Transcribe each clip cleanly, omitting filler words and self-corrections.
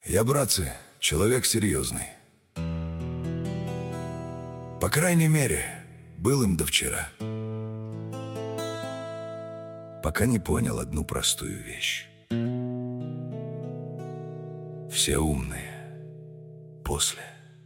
Я, братцы, человек серьезный. По крайней мере, был им до вчера. Пока не понял одну простую вещь. Все умные после.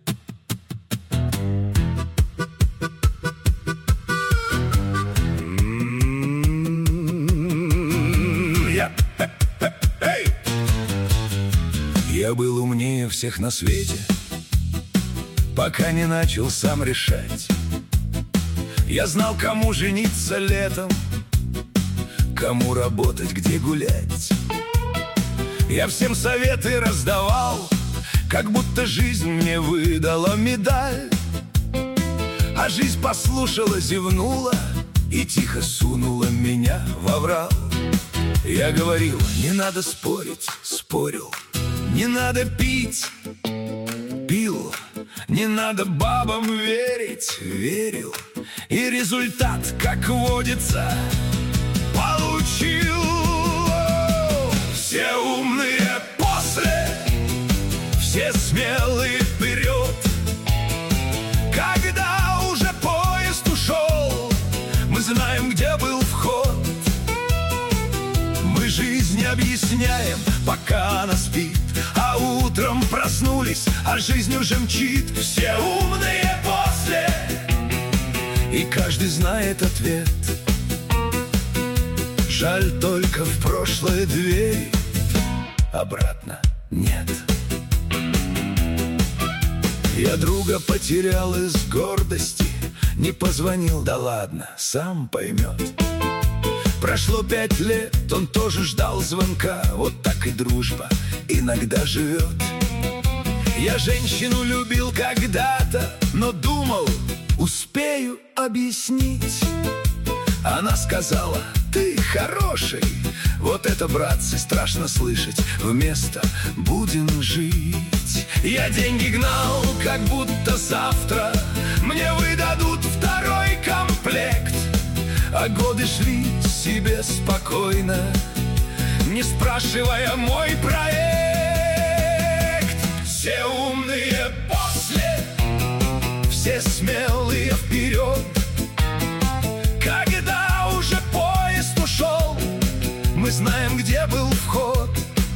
Я был умнее всех на свете, пока не начал сам решать. Я знал, кому жениться летом, кому работать, где гулять. Я всем советы раздавал, как будто жизнь мне выдала медаль. А жизнь послушала, зевнула и тихо сунула меня во оврал. Я говорил, не надо спорить, спорил. Не надо пить, пил. Не надо бабам верить, верил. И результат, как водится, получил. Все умные после, все смелые вперед. Когда уже поезд ушел, мы знаем, где был вход. Мы жизнь объясняем, пока она спит, а утром проснулись, а жизнь уже мчит. Все умные после, и каждый знает ответ. Жаль, только в прошлое дверь обратно нет. Я друга потерял из гордости, не позвонил, да ладно, сам поймет. Прошло 5 лет, он тоже ждал звонка. Вот так и дружба иногда живет. Я женщину любил когда-то, но думал, успею объяснить. Она сказала, ты хороший. Вот это, братцы, страшно слышать. Вместо «будем жить». Я деньги гнал, как будто завтра мне выдадут второй комплект. А годы шли себе спокойно, не спрашивая мой проект. Все умные после, все смелые вперед. Когда уже поезд ушел, мы знаем, где был вход.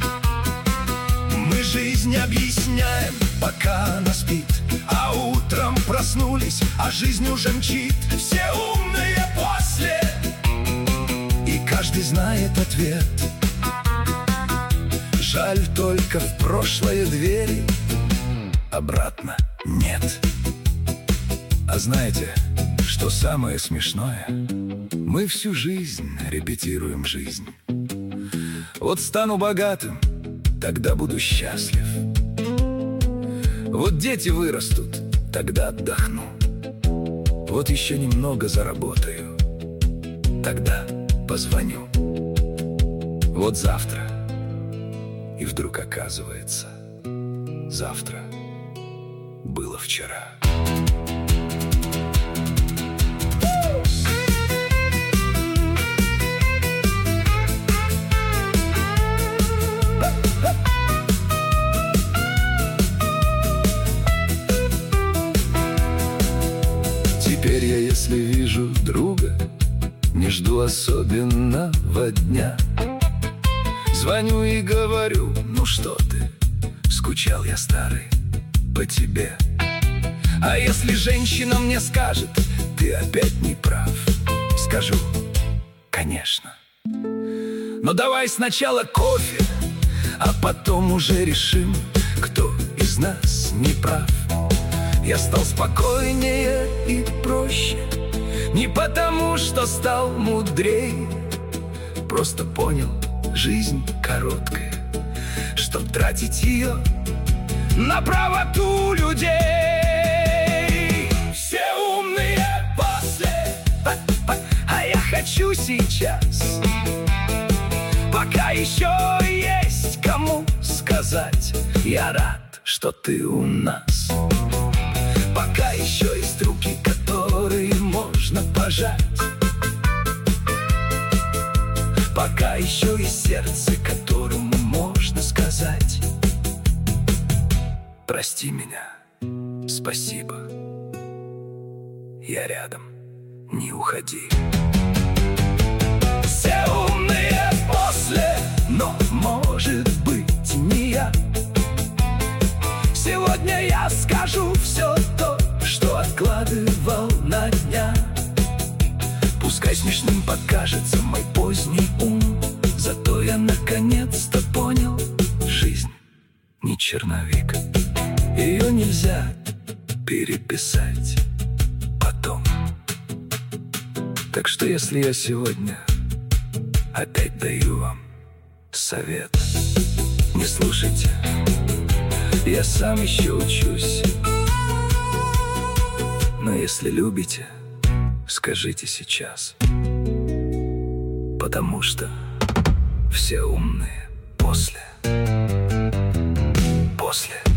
Мы жизнь объясняем, пока она спит, а утром проснулись, а жизнь уже мчит. Все умные после, и каждый знает ответ. Жаль, только в прошлое двери обратно нет. А знаете, что самое смешное? Мы всю жизнь репетируем жизнь. Вот стану богатым, тогда буду счастлив. Вот дети вырастут, тогда отдохну. Вот еще немного заработаю, тогда позвоню. Вот завтра. И вдруг оказывается, завтра было вчера. Теперь я, если вижу друга, не жду особенного дня. Звоню и говорю, ну что ты, скучал я, старый, по тебе. А если женщина мне скажет, ты опять не прав, скажу, конечно. Но давай сначала кофе, а потом уже решим, кто из нас не прав. Я стал спокойнее и проще, не потому, что стал мудрее. Просто понял, жизнь короткая, чтоб тратить ее на правоту людей. Все умные после, а я хочу сейчас. Пока еще есть кому сказать, я рад, что ты у нас. Пока еще есть руки, которые можно пожать. Пока еще есть сердце, которому можно сказать Прости меня, спасибо. Я рядом, не уходи. Все умные после, но может быть не я. Сегодня я скажу все то, что откладывал на дня. Пускай смешным покажется мой поздний ум, зато я наконец-то понял: жизнь не черновик, ее нельзя переписать потом. Так что если я сегодня опять даю вам совет, не слушайте, я сам еще учусь. Но если любите, скажите сейчас, потому что все умные после.